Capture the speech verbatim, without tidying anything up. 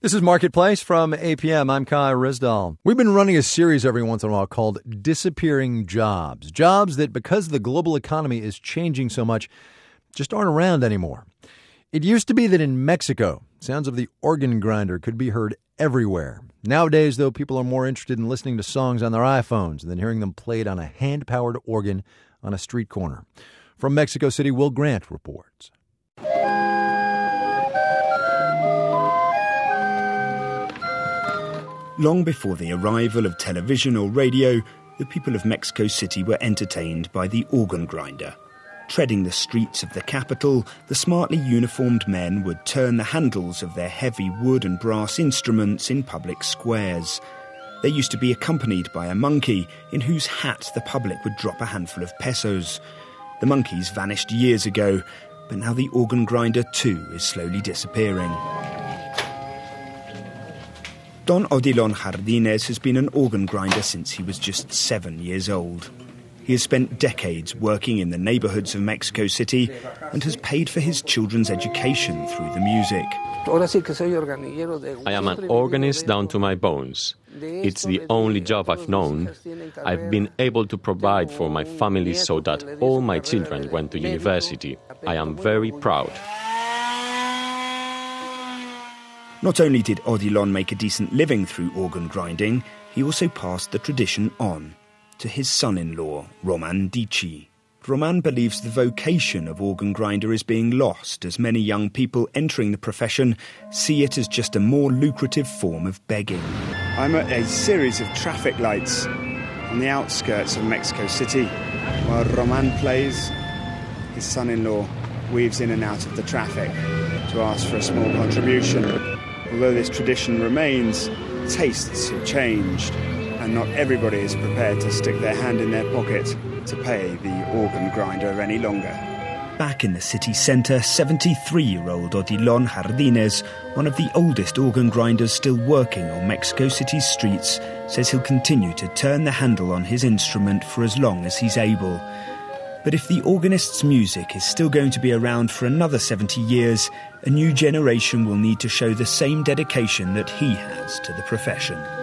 This is Marketplace from A P M. I'm Kai Rizdal. We've been running a series every once in a while called Disappearing Jobs. Jobs that, because the global economy is changing so much, just aren't around anymore. It used to be that in Mexico, sounds of the organ grinder could be heard everywhere. Nowadays, though, people are more interested in listening to songs on their iPhones than hearing them played on a hand-powered organ on a street corner. From Mexico City, Will Grant reports. Long before the arrival of television or radio, the people of Mexico City were entertained by the organ grinder. Treading the streets of the capital, the smartly uniformed men would turn the handles of their heavy wood and brass instruments in public squares. They used to be accompanied by a monkey in whose hat the public would drop a handful of pesos. The monkeys vanished years ago, but now the organ grinder too is slowly disappearing. Don Odilon Jardines has been an organ grinder since he was just seven years old. He has spent decades working in the neighbourhoods of Mexico City and has paid for his children's education through the music. I am an organist down to my bones. It's the only job I've known. I've been able to provide for my family so that all my children went to university. I am very proud. Not only did Odilon make a decent living through organ grinding, he also passed the tradition on to his son-in-law, Roman Dichi. Roman believes the vocation of organ grinder is being lost as many young people entering the profession see it as just a more lucrative form of begging. I'm at a series of traffic lights on the outskirts of Mexico City. While Roman plays, his son-in-law weaves in and out of the traffic to ask for a small contribution. Although this tradition remains, tastes have changed, and not everybody is prepared to stick their hand in their pocket to pay the organ grinder any longer. Back in the city centre, seventy-three-year-old Odilon Jardines, one of the oldest organ grinders still working on Mexico City's streets, says he'll continue to turn the handle on his instrument for as long as he's able. But if the organist's music is still going to be around for another seventy years, a new generation will need to show the same dedication that he has to the profession.